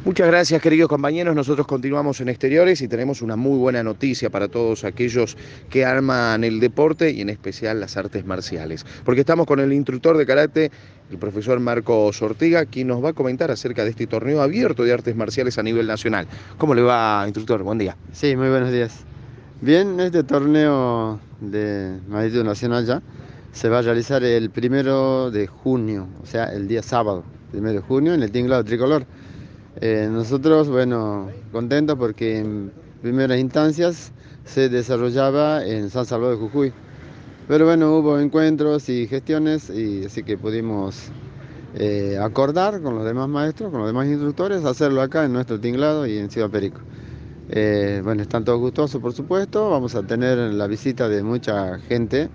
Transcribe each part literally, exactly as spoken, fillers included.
Muchas gracias, queridos compañeros. Nosotros continuamos en Exteriores y tenemos una muy buena noticia para todos aquellos que arman el deporte y en especial las artes marciales. Porque estamos con el instructor de karate, el profesor Marcos Ortega, quien nos va a comentar acerca de este torneo abierto de artes marciales a nivel nacional. ¿Cómo le va, instructor? Buen día. Sí, muy buenos días. Bien, este torneo de magnitud nacional ya se va a realizar el primero de junio, o sea, el día sábado, primero de junio, en el tinglado tricolor. Eh, nosotros, bueno, contentos porque en primeras instancias se desarrollaba en San Salvador de Jujuy. Pero bueno, hubo encuentros y gestiones, y así que pudimos eh, acordar con los demás maestros, con los demás instructores, hacerlo acá en nuestro tinglado y en Ciudad Perico. Eh, bueno, están todos gustosos, por supuesto. Vamos a tener la visita de mucha gente,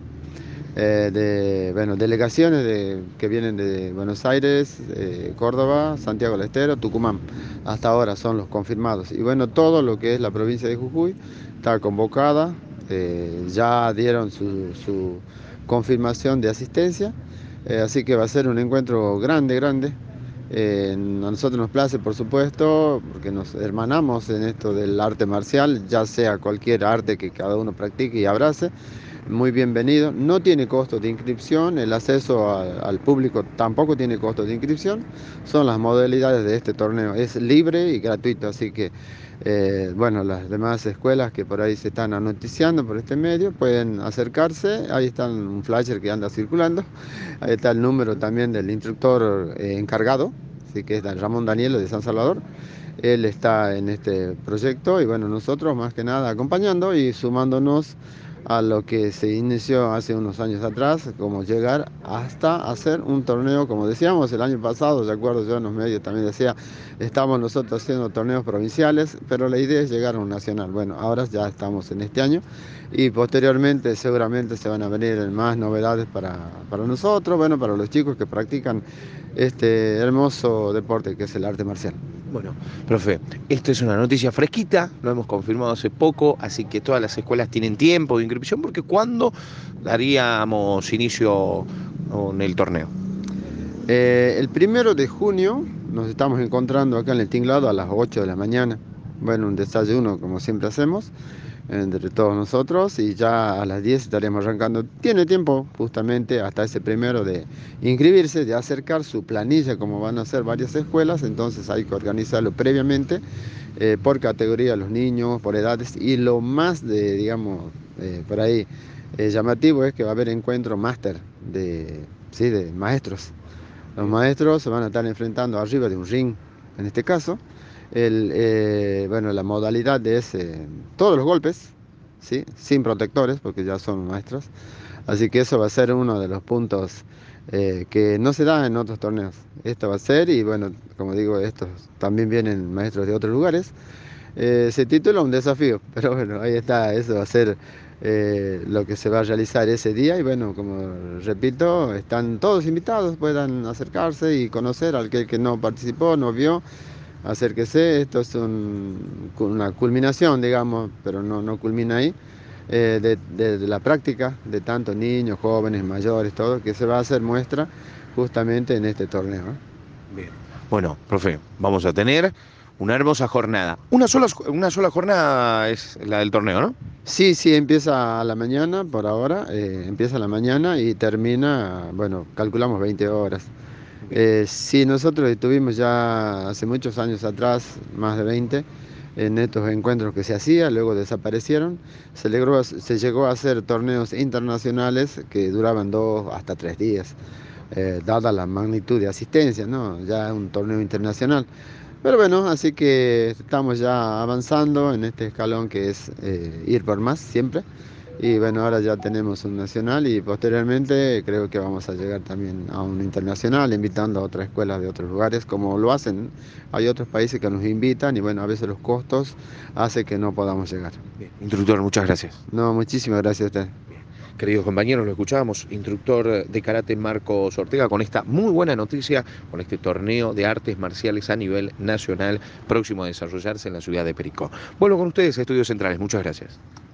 eh, de bueno, delegaciones de, que vienen de Buenos Aires, eh, Córdoba, Santiago del Estero, Tucumán. Hasta ahora son los confirmados. Y bueno, todo lo que es la provincia de Jujuy está convocada. Eh, ya dieron su, su confirmación de asistencia. Eh, así que va a ser un encuentro grande, grande. Eh, a nosotros nos place, por supuesto, porque nos hermanamos en esto del arte marcial, ya sea cualquier arte que cada uno practique y abrace. Muy bienvenido. No tiene costo de inscripción, el acceso a, al público tampoco tiene costo de inscripción. Son las modalidades de este torneo. Es libre y gratuito, así que, eh, bueno, las demás escuelas que por ahí se están anoticiando por este medio pueden acercarse. Ahí está un flyer que anda circulando. Ahí está el número también del instructor eh, encargado, así que es Ramón Danielo de San Salvador. Él está en este proyecto y bueno, nosotros más que nada acompañando y sumándonos a lo que se inició hace unos años atrás, como llegar hasta hacer un torneo, como decíamos el año pasado, de acuerdo, yo en los medios también decía, estamos nosotros haciendo torneos provinciales, pero la idea es llegar a un nacional. Bueno, ahora ya estamos en este año y posteriormente seguramente se van a venir más novedades para, para nosotros, bueno, para los chicos que practican este hermoso deporte que es el arte marcial. Bueno, profe, esto es una noticia fresquita, lo hemos confirmado hace poco, así que todas las escuelas tienen tiempo de inscripción, porque ¿cuándo daríamos inicio con el torneo? Eh, el primero de junio nos estamos encontrando acá en el tinglado a las ocho de la mañana. Bueno, un desayuno como siempre hacemos entre todos nosotros y ya a las diez estaremos arrancando. Tiene tiempo justamente hasta ese primero de inscribirse, de acercar su planilla, como van a hacer varias escuelas, entonces hay que organizarlo previamente eh, por categoría, los niños, por edades, y lo más de, digamos, eh, por ahí eh, llamativo es que va a haber encuentro máster de, sí, de maestros. Los maestros se van a estar enfrentando arriba de un ring, en este caso. El, eh, bueno, la modalidad es eh, todos los golpes, ¿sí? Sin protectores, porque ya son maestros. Así que eso va a ser uno de los puntos eh, que no se da en otros torneos. Esto va a ser, y bueno, como digo, estos también vienen maestros de otros lugares. Eh, se titula un desafío, pero bueno, ahí está, eso va a ser eh, lo que se va a realizar ese día y bueno, como repito, están todos invitados, puedan acercarse y conocer al que, que no participó, no vio, acérquese, esto es un, una culminación, digamos, pero no, no culmina ahí, eh, de, de, de la práctica de tantos niños, jóvenes, mayores, todo, que se va a hacer muestra justamente en este torneo, ¿eh? Bien. Bueno, profe, vamos a tener una hermosa jornada. Una sola, una sola jornada es la del torneo, ¿no? Sí, sí, empieza a la mañana por ahora, eh, empieza a la mañana y termina, bueno, calculamos veinte horas. Bien. Eh, sí, nosotros estuvimos ya hace muchos años atrás, más de veinte, en estos encuentros que se hacía, luego desaparecieron. Se, logró, se llegó a hacer torneos internacionales que duraban dos hasta tres días, eh, dada la magnitud de asistencia, ¿no? Ya es un torneo internacional. Pero bueno, así que estamos ya avanzando en este escalón que es eh, ir por más siempre. Y bueno, ahora ya tenemos un nacional y posteriormente creo que vamos a llegar también a un internacional, invitando a otras escuelas de otros lugares, como lo hacen. Hay otros países que nos invitan y bueno, a veces los costos hacen que no podamos llegar. Bien. Instructor, muchas gracias. No, muchísimas gracias a usted. Bien. Queridos compañeros, lo escuchábamos, instructor de karate Marcos Ortega, con esta muy buena noticia, con este torneo de artes marciales a nivel nacional próximo a desarrollarse en la ciudad de Perico. Vuelvo con ustedes a Estudios Centrales. Muchas gracias.